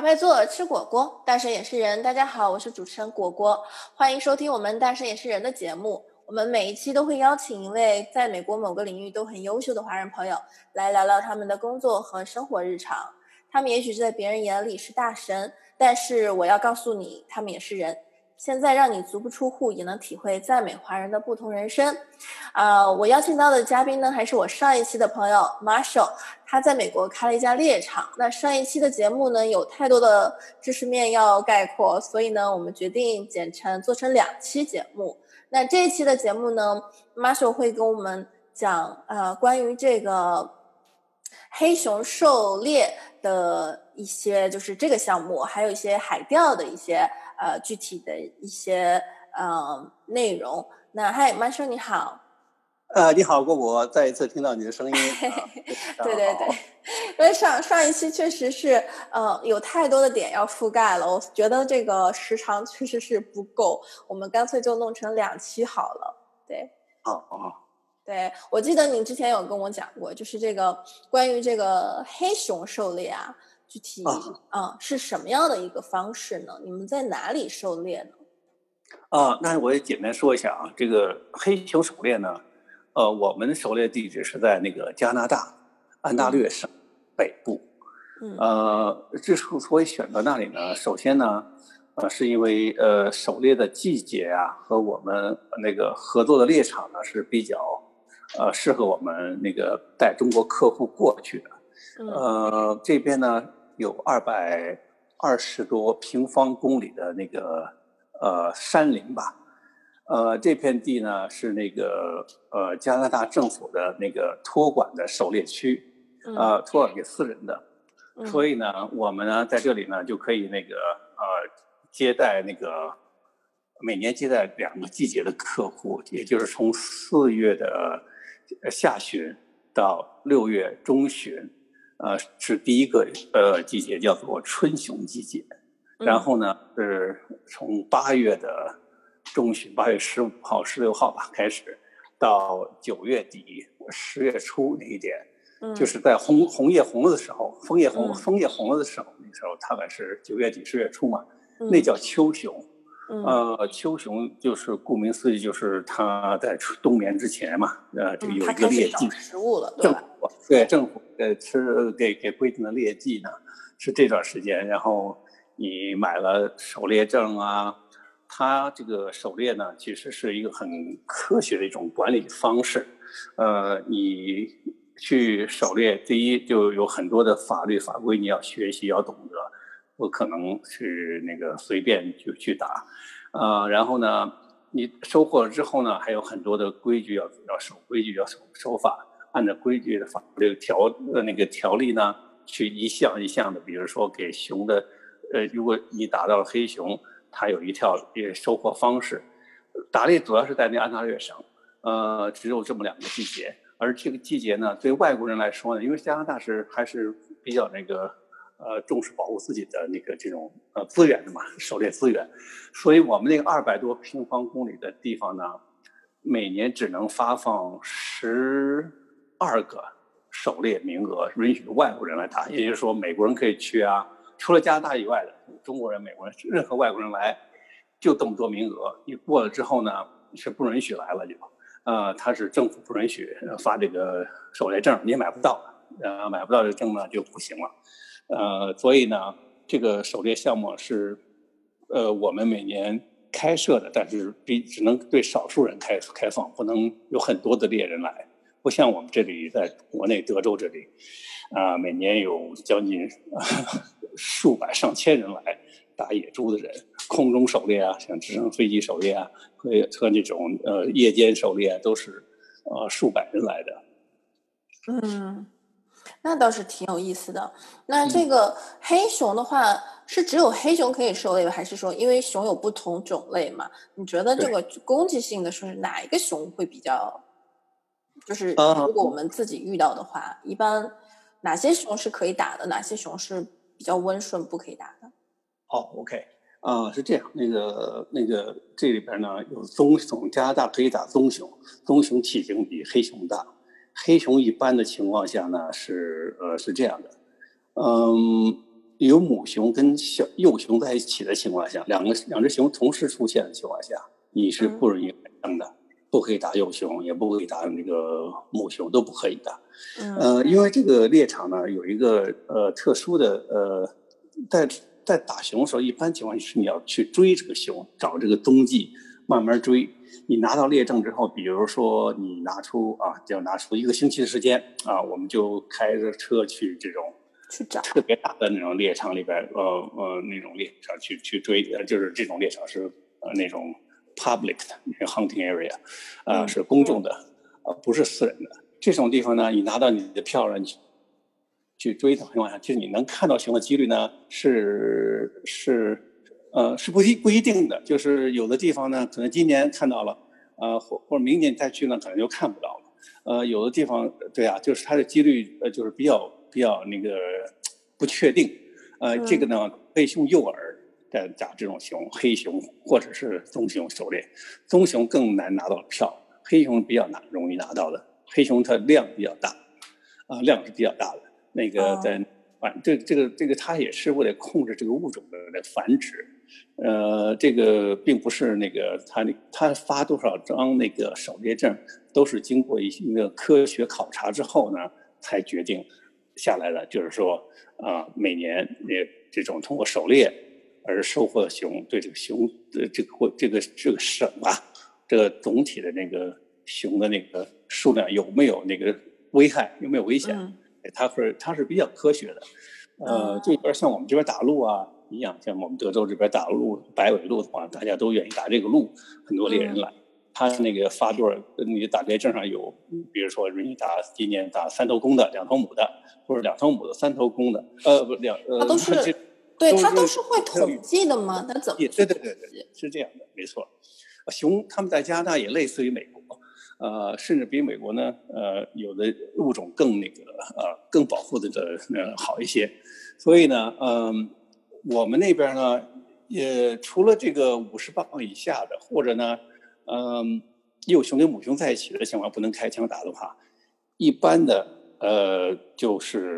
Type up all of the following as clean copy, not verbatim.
牌座吃果果，大神也是人。大家好，我是主持人果果，欢迎收听我们大神也是人的节目。我们每一期都会邀请一位在美国某个领域都很优秀的华人朋友来聊聊他们的工作和生活日常。他们也许是在别人眼里是大神，但是我要告诉你，他们也是人。现在让你足不出户也能体会在美华人的不同人生。我邀请到的嘉宾呢，还是我上一期的朋友 Marshall， 他在美国开了一家猎场。那上一期的节目呢，有太多的知识面要概括，所以呢，我们决定做成2期节目。那这一期的节目呢 ，Marshall 会跟我们讲关于这个黑熊狩猎的一些就是这个项目，还有一些海钓的一些具体的一些内容。那嗨，Marshall 你好。 你好，果果，再一次听到你的声音。 对对对，因为上一期确实是有太多的点要覆盖了，我觉得这个时长确实是不够，我们干脆就弄成2期好了。对，对，我记得你之前有跟我讲过，就是这个关于这个黑熊狩猎啊，具体是什么样的一个方式呢？你们在哪里狩猎呢？ 那我也简单说一下啊，这个黑熊狩猎呢，我们的狩猎地址是在那个加拿大安大略省北部。之所以选择那里呢，首先呢，是因为狩猎的季节啊，和我们那个合作的猎场呢是比较适合我们那个带中国客户过去的。这边呢有220多平方公里的那个山林吧。这片地呢是那个加拿大政府的那个托管的狩猎区，托管给私人的。所以呢，我们呢在这里呢就可以那个接待那个每年接待2个季节的客户，也就是从4月的下旬到6月中旬，是第一个季节，叫做春熊季节。然后呢是从8月的中旬，8月15号、16号吧开始，到9月底、10月初那一点，就是在红叶红了的时候，枫叶红了的时候，那时候大概是9月底、10月初嘛，那叫秋熊。秋熊就是顾名思义，就是它在冬眠之前嘛，这个有一个猎季， 食物了，对吧？ 政府给规定的猎季呢是这段时间，然后你买了狩猎证啊，它这个狩猎呢其实是一个很科学的一种管理方式。你去狩猎，第一就有很多的法律法规你要学习要懂得，不可能是那个随便就去打。然后呢你收获了之后呢，还有很多的规矩要守规矩，要守法，按照规矩的法律条例呢去一项一项的，比如说给熊的如果你打到了黑熊，它有一条收获方式。打猎主要是在那安大略省，只有这么2个季节。而这个季节呢，对外国人来说呢，因为加拿大还是比较那个重视保护自己的那个这种资源的嘛，狩猎资源，所以我们那个200多平方公里的地方呢，每年只能发放12个狩猎名额，允许外国人来打。也就是说，美国人可以去啊，除了加拿大以外的中国人、美国人，任何外国人来，就这么多名额。你过了之后呢，是不允许来了就。他是政府不允许发这个狩猎证，你也买不到，买不到这个证呢就不行了。所以呢，这个狩猎项目是我们每年开设的，但是只能对少数人开放，不能有很多的猎人来。不像我们这里在国内德州这里，每年有将近数百上千人来打野猪的人，空中狩猎啊，像直升飞机狩猎啊，和这种夜间狩猎都是数百人来的。 那倒是挺有意思的。那这个黑熊的话，是只有黑熊可以狩猎，还是说因为熊有不同种类嘛？你觉得这个攻击性的是哪一个熊会比较？就是如果我们自己遇到的话，一般哪些熊是可以打的，哪些熊是比较温顺不可以打的 ？OK，是这样，那个这里边呢有棕熊，加拿大可以打棕熊，棕熊体型比黑熊大。黑熊一般的情况下呢是这样的， 有母熊跟幼熊在一起的情况下，两只熊同时出现的情况下，你是不允许打的，不可以打幼熊，也不可以打那个母熊，都不可以的。因为这个猎场呢有一个特殊的在打熊的时候，一般情况是你要去追这个熊，找这个踪迹，慢慢追。你拿到猎证之后，比如说你拿出1个星期的时间啊，我们就开着车去这种去找特别大的那种猎场里边，那种猎场去追，就是这种猎场是那种 public 的 hunting area，是公众的，不是私人的。这种地方呢，你拿到你的票了，你去追的情况下，其实你能看到熊的几率呢是不一定的，就是有的地方呢，可能今年看到了，或者明年再去呢，可能就看不到了。有的地方，对啊，就是它的几率就是比较那个不确定。这个呢，可以用诱饵在打这种熊，黑熊或者是棕熊狩猎。棕熊更难拿到票，黑熊比较容易拿到的。黑熊它量比较大，量是比较大的。那个在这个它也是为了控制这个物种的繁殖。这个并不是那个他发多少张那个狩猎证，都是经过一个科学考察之后呢，才决定下来的。就是说，每年这种通过狩猎而收获的熊，对这个熊的这个省这个总体的那个熊的那个数量有没有那个危害，有没有危险，它是比较科学的。这边像我们这边打鹿啊一样，像我们德州这边打鹿白尾鹿的话，大家都愿意打这个鹿，很多猎人来。他那个发多少，你打猎证上有，比如说你今年打3头公的、2头母的，或者2头母的、3头公的， 它都是对，它都是会统计的吗？它怎么？ 对，是这样的，没错。熊他们在加拿大也类似于美国。甚至比美国呢，有的物种更更保护的好一些，所以呢，我们那边呢，也除了这个50磅以下的，或者呢，幼熊跟母熊在一起的情况不能开枪打的话，一般的就是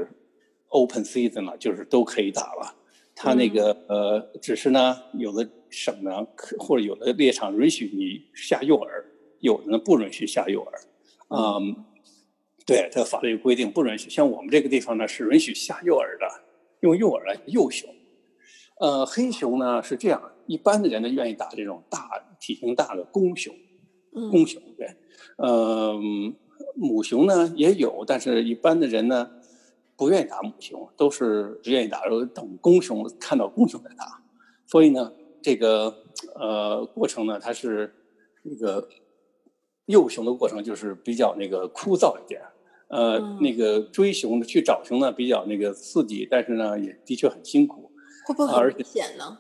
open season 了，就是都可以打了。它那个只是呢，有的省呢，或者有的猎场允许你下诱饵。有的呢不允许下诱饵，对，它法律规定不允许。像我们这个地方呢是允许下诱饵的，用诱饵来诱熊。黑熊呢是这样，一般的人呢愿意打这种体型大的公熊，对，母熊呢也有，但是一般的人呢不愿意打母熊，都是愿意打等公熊，看到公熊再打。所以呢，这个过程呢，它是那个。诱熊的过程就是比较那个枯燥一点，那个追熊去找熊呢比较那个刺激，但是呢也的确很辛苦。 会不会很危险呢？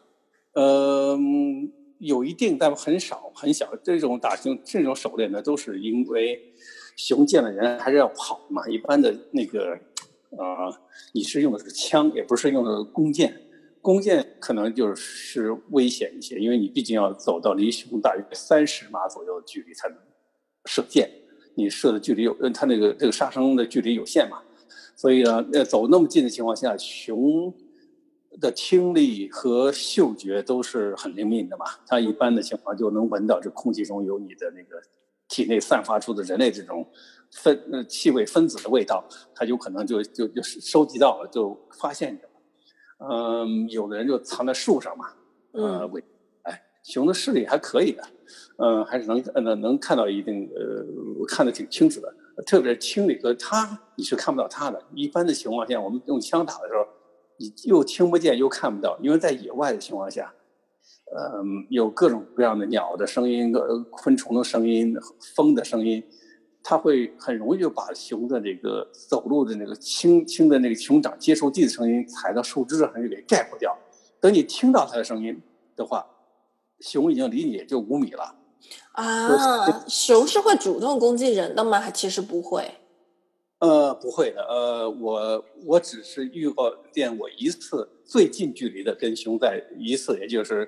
有一定，但很少很小。这种打熊这种狩猎呢，都是因为熊见了人还是要跑嘛。一般的那个你是用的是枪，也不是用的弓箭。弓箭可能就是危险一些，因为你毕竟要走到离熊大约30码左右的距离才能射箭，你射的距离它这个杀伤的距离有限嘛，所以呢，走那么近的情况下，熊的听力和嗅觉都是很灵敏的嘛，它一般的情况就能闻到这空气中有你的那个体内散发出的人类这种气味分子的味道，它有可能就收集到了，就发现你了。有的人就藏在树上嘛，熊的视力还可以的。还是能看到一定看得挺清楚的，特别是清理和你是看不到它的。一般的情况下，我们用枪打的时候，你又听不见又看不到，因为在野外的情况下，有各种各样的鸟的声音、昆虫的声音、风的声音，它会很容易就把熊的这个走路的那个轻轻的那个熊掌接触地的声音踩到树枝上就给盖过掉。等你听到它的声音的话，熊已经离你也就5米了。 熊是会主动攻击人的吗？还其实不会。 不会的。我只是遇见过一次最近距离的跟熊在一次，也就是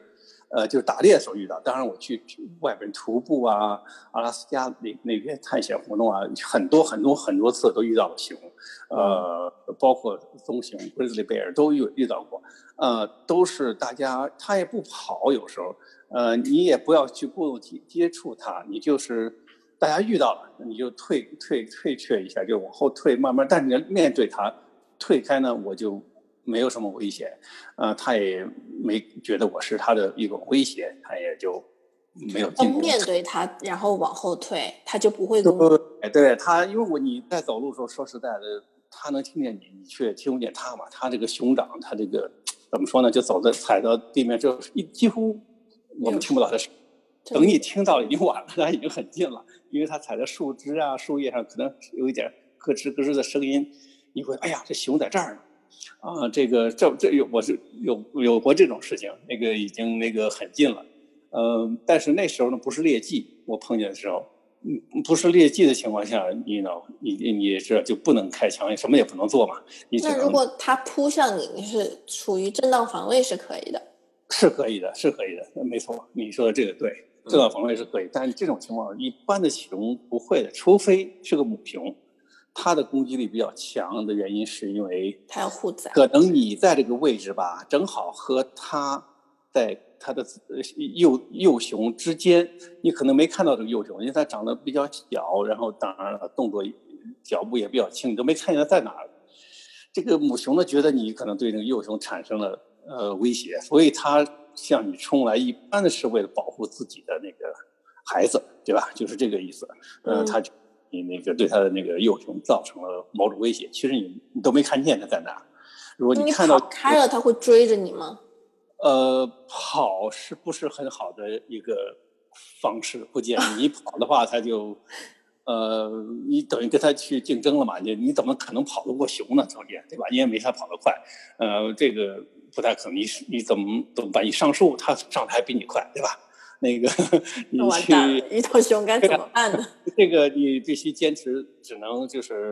就是打猎的时候遇到。当然我去外边徒步啊，阿拉斯加那边探险活动啊，很多次都遇到了熊，包括棕熊 grizzly bear 都遇到过，都是大家他也不跑，有时候你也不要去过度接触它，你就是大家遇到了你就退却一下，就往后退，慢慢，但是你要面对它，退开呢我就没有什么危险，他也没觉得我是他的一种威胁，他也就没有进攻。 面对他，然后往后退，他就不会攻击。 对他，因为你在走路的时候，说实在的，他能听见你，你却听不见他嘛。他这个熊掌，他这个怎么说呢？就踩到地面之后，几乎我们听不到他声。等你听到了已经晚了，他已经很近了，因为他踩在树枝啊、树叶上，可能有一点咯吱咯吱的声音，你会哎呀，这熊在这儿呢。我是有过这种事情，那个已经那个很近了，但是那时候呢不是猎季，我碰见的时候，不是猎季的情况下，你这就不能开枪，什么也不能做嘛。 那如果他扑向你，你是处于正当防卫是可以的。 是可以的，没错，你说的这个对，正当防卫是可以，但是这种情况一般的熊不会的，除非是个母熊。它的攻击力比较强的原因是因为它要护崽， 可能你在这个位置吧，正好和它在它的幼熊之间，你可能没看到这个幼熊，因为它长得比较小，然后当然了动作脚步也比较轻，你都没看见它在哪儿。这个母熊呢觉得你可能对这个幼熊产生了威胁，所以它向你冲来，一般的是为了保护自己的那个孩子，对吧？就是这个意思。它就你那个对他的那个幼熊造成了某种威胁，其实你都没看见他在哪儿。如果你看到你跑开了，他会追着你吗？ 跑是不是很好的一个方式？不建议你跑的话，他就你等于跟他去竞争了嘛？你怎么可能跑得过熊呢？中间对吧？你也没他跑得快，这个不太可能。你怎么办？你上树，他上台比你快，对吧？那个你去遇到熊该怎么办呢？ 这个你必须坚持，只能就是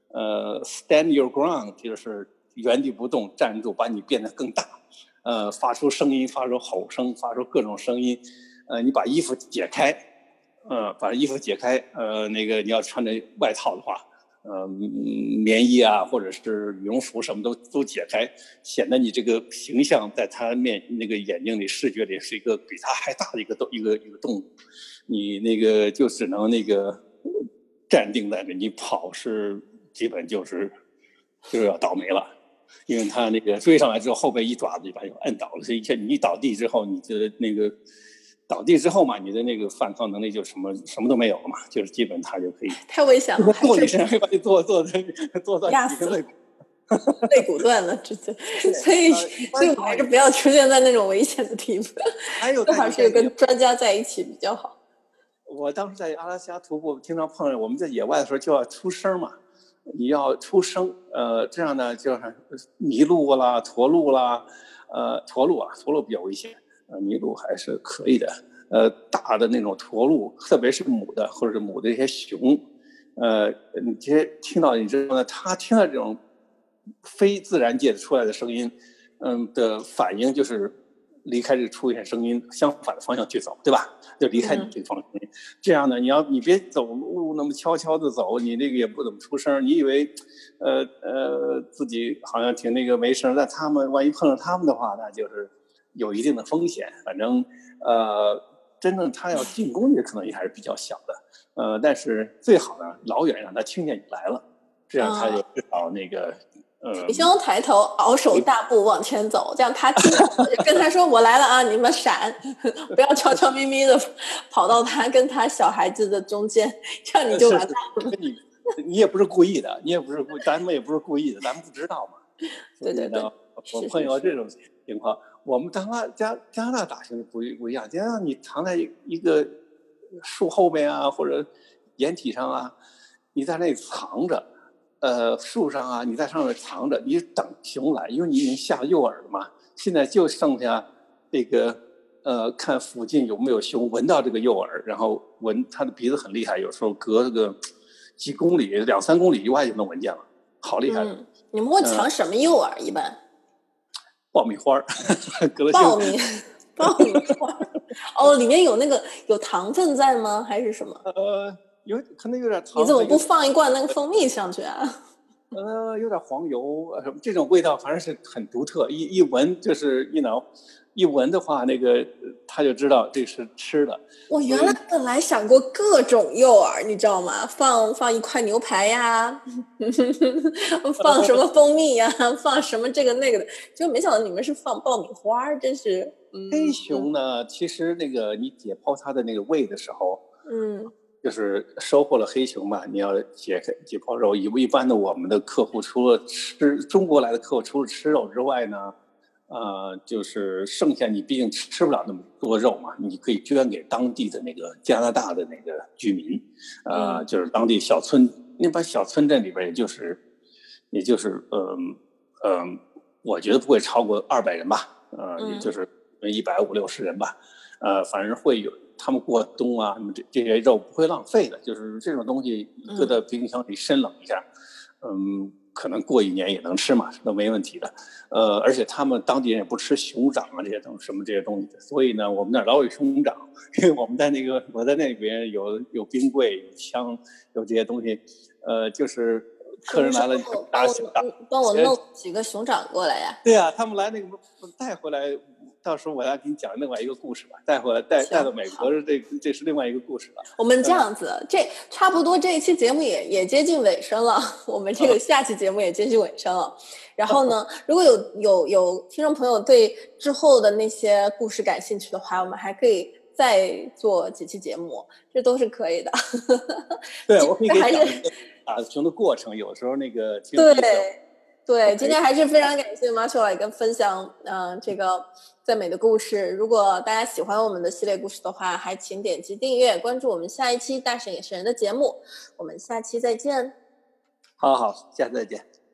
stand your ground， 就是原地不动站住，把你变得更大，发出声音，发出吼声，发出各种声音，你把衣服解开，把衣服解开，那个你要穿着外套的话，棉衣啊，或者是羽绒服什么都解开，显得你这个形象在他那个眼睛里、视觉里是一个比他还大的一个动物，你那个就只能那个站定在那，你跑是基本就是要倒霉了，因为他那个追上来之后，后背一爪子就把你摁倒了，所以你一倒地之后，你的那个。倒地之后嘛，你的那个反抗能力就什么都没有了嘛，就是基本他就可以太危险了， 坐你身上，把你坐断肋骨断了，直接。所以我们还是不要出现在那种危险的地方，最好是有跟专家在一起比较好。 我当时在阿拉斯加徒步，经常碰见我们在野外的时候就要出声嘛，你要出声，这样呢就是麋鹿啦、驼鹿啦，驼鹿比较危险。麋鹿还是可以的，大的那种驼鹿，特别是母的或者是母的一些熊，你直接听到你之后呢，它听到这种非自然界出来的声音，的反应就是离开这个出现声音相反的方向去走，对吧？就离开你这个方向。这样呢，你别走路那么悄悄的走，你那个也不怎么出声，你以为自己好像挺那个没声，但他们万一碰上他们的话，那就是有一定的风险。反正真正他要进攻你的可能也还是比较小的，但是最好呢，老远让他听见你来了，这样他就至少那个挺胸抬头，昂首大步往前走，这样他听到就跟他说：“我来了啊，你们闪，不要悄悄咪咪的跑到他跟他小孩子的中间，这样你就完蛋了。” 你也不是故意的，咱们也不是故意的，咱们不知道嘛。 对对对， 我碰到这种情况。我们加拿大打熊不一样，加拿大你藏在一个树后面啊，或者岩体上啊，你在那里藏着，树上啊，你在上面藏着，你等熊来，因为你已经下诱饵了嘛。现在就剩下这个看附近有没有熊，闻到这个诱饵，然后闻它的鼻子很厉害，有时候隔这个几公里、2-3公里以外就能闻见了，好厉害。 你们会藏什么诱饵？一般？ 爆米花， 爆米， 爆米花哦，里面有那个有糖分在吗？还是什么？ 可能有点糖。 你怎么不放一罐那个蜂蜜上去啊？ 有点黄油，什么这种味道，反正是很独特。一闻就是一闻的话，那个他就知道这是吃的。 我原来本来想过各种诱饵，你知道吗？放一块牛排呀，放什么蜂蜜呀，放什么这个那个的，就没想到你们是放爆米花，真是。 黑熊呢，其实那个你解剖它的那个胃的时候，就是收获了黑熊嘛，你要解剖肉。一般的我们的客户除了中国来的客户除了吃肉之外呢，就是剩下你毕竟吃不了那么多肉嘛，你可以捐给当地的那个加拿大的那个居民，就是当地小村，那把小村镇里边也就是我觉得不会超过200人吧，也就是150-160人吧，反正会有他们过冬啊，这些肉不会浪费的，就是这种东西搁到冰箱里深冷一下，可能过1年也能吃嘛，都没问题的。而且他们当地人也不吃熊掌啊这些东西的，所以呢，我们那儿老有熊掌，因为我在那边有冰柜、有枪、有这些东西，就是客人来了， 帮我弄几个熊掌过来呀。 对啊，他们来那个带回来，到时候我要给你讲另外一个故事吧。带回来带到美国，这是另外一个故事了。 我们这样子，这差不多这一期节目也接近尾声了，我们这个下期节目也接近尾声了。然后呢，如果有听众朋友对之后的那些故事感兴趣的话，我们还可以再做几期节目，这都是可以的。 对，我可以给讲打熊的过程，有时候那个挺有意思。对，今天还是非常感谢 Marshall 来跟分享这个在美的故事。如果大家喜欢我们的系列故事的话，还请点击订阅，关注我们下一期大神也是人的节目。我们下期再见。 好，下次再见。